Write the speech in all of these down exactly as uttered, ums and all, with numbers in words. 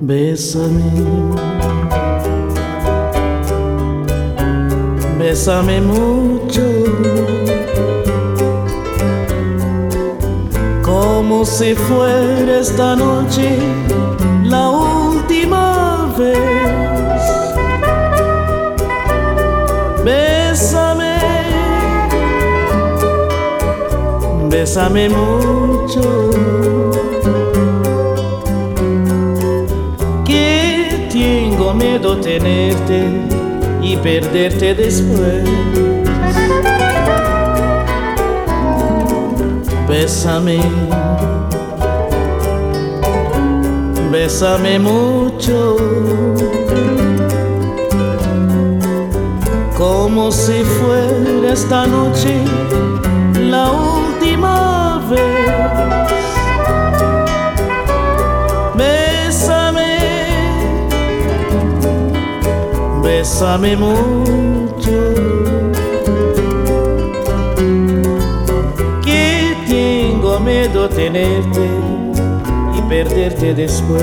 Bésame, bésame mucho, como si fuera esta noche la última vez. Bésame, bésame mucho, que tengo miedo tenerte y perderte después. Bésame, bésame mucho, como si fuera esta noche la última vez. Bésame, bésame mucho, que tengo miedo tenerte y perderte después.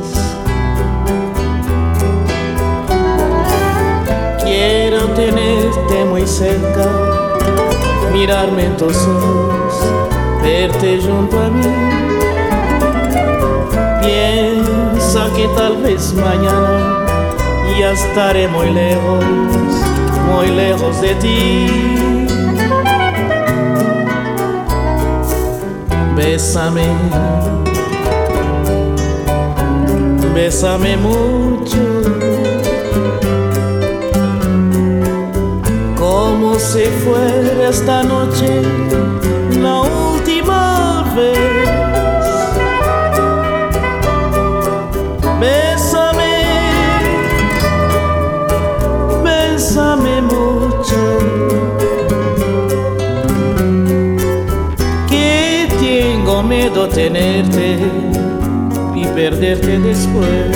Quiero tenerte muy cerca, mirarme en tus ojos, verte junto a mí. Piensa que tal vez mañana ya estaré muy lejos, muy lejos de ti. Bésame, bésame mucho, como si fuera esta noche la última vez. Bésame, bésame mucho, que tengo miedo tenerte y perderte después.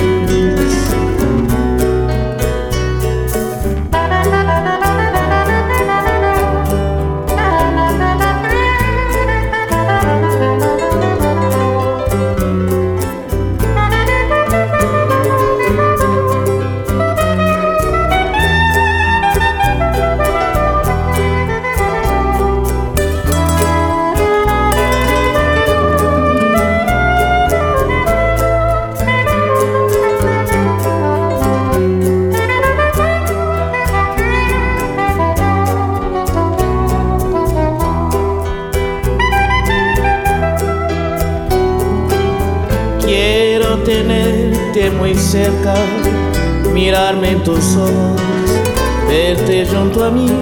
Quiero tenerte muy cerca, mirarme en tus ojos, verte junto a mí.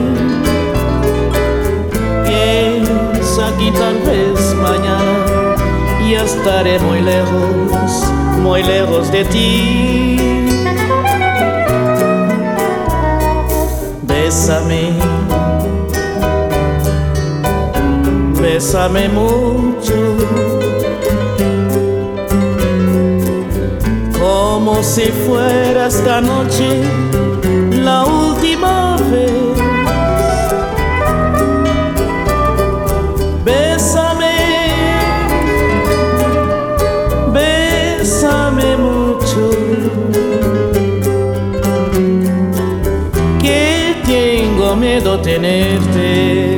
Piensa que tal vez mañana ya estaré muy lejos, muy lejos de ti. Bésame, bésame mucho, como si fuera esta noche la última vez. Bésame, bésame mucho, que tengo miedo tenerte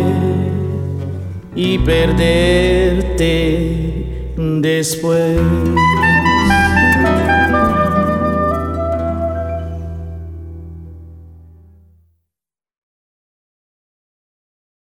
y perderte después.